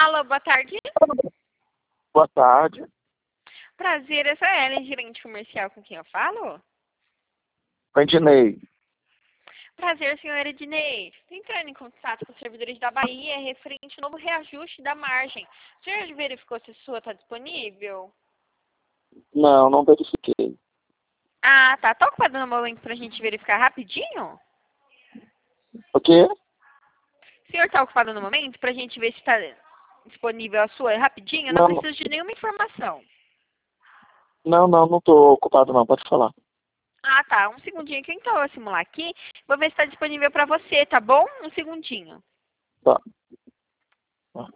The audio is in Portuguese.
Alô, boa tarde. Boa tarde. Prazer, essa é a Ellen, gerente comercial com quem eu falo? Ednei. Prazer, senhora Ednei. Estou entrando em contato com os servidores da Bahia referente ao novo reajuste da margem. O senhor verificou se a sua está disponível? Não verifiquei. Ah, tá. Tá ocupado no momento para a gente verificar rapidinho? O quê? O senhor está ocupado no momento para a gente ver se está disponível a sua rapidinho? Eu não Não, preciso de nenhuma informação. não tô ocupado não, pode falar. Ah, tá. Um segundinho que então eu vou simular aqui. Vou ver se está disponível para você, tá bom? Um segundinho. Tá. Tá.